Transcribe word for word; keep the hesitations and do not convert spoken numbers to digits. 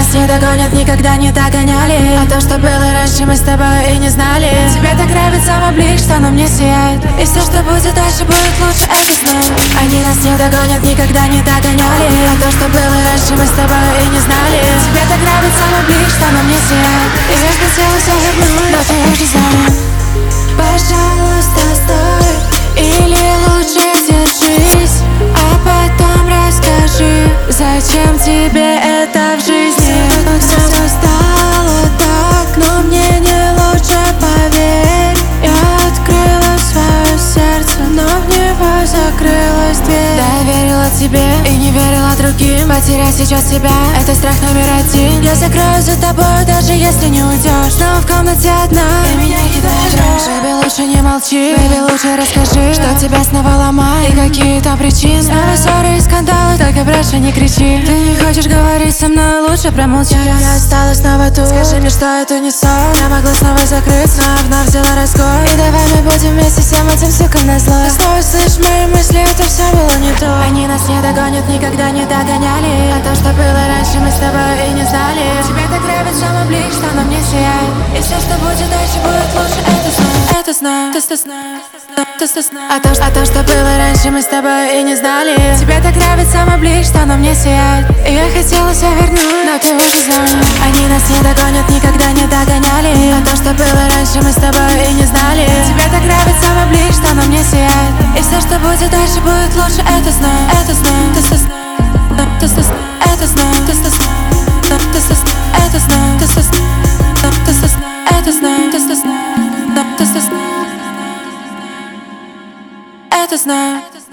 нас не догонят, никогда не догоняли. А то, что было раньше, мы с тобой и не знали. Тебе так нравится мой блик, что оно мне сияет. И все, что будет дальше, будет лучше, это знаю. Они нас не догонят, никогда не догоняли. А то, что было раньше, мы с тобой и не знали. Тебе так нравится мой блик, что оно мне сияет. И я ж хотела все вернуть, но ты уже занят. Пожалуйста, стой, или лучше держись, а потом расскажи, зачем тебе это в жизни. Все стало так, но мне не лучше, поверь. Я открыла свое сердце, но в него закрылась дверь. Доверила тебе и не верила другим. Потерять сейчас тебя — это страх номер один. Я закрою за тобой, даже если не уйдешь. Снова в комнате одна, и меня кидаешь. Бэби, лучше не молчи, бэби, лучше расскажи, что тебя снова ломает и какие там причины. Снова ссоры и скандалы, только больше не кричи. Ты не хочешь говорить со мной, лучше промолчи. Я осталась снова тут, скажи мне, что это не сон. Я могла снова закрыться, а вновь взяла разгон. И давай мы будем вместе всем этим сукам назло. Ты снова слышишь мои мысли, это все было не то. Они нас не догонят, никогда не догоняли. А то, что было раньше, мы с тобой и не знали. Тебе так нравится мой блик, что оно мне сияет. И все, что будет дальше, будет лучше, это знаю. Это знаю, ты что знаешь, ты что знаешь. А то, а то, что было раньше, мы с тобой и не знали. Тебе так нравится мой блик, что оно мне сияет. И я хотела все вернуть, но ты уже занят. Они нас не догонят, никогда не догоняли. А то, что было раньше, мы с тобой и не знали. Тебе так нравится мой блик, что оно мне сияет. И все, что будет дальше, будет лучше, это знаю, это знаю, ты что знаешь, ты что знаешь, это знаю, ты что знаешь, ты что знаешь, это знаю, ты что знаешь, ты что знаешь, это знаю, ты что знаешь, ты что знаешь, это знаю.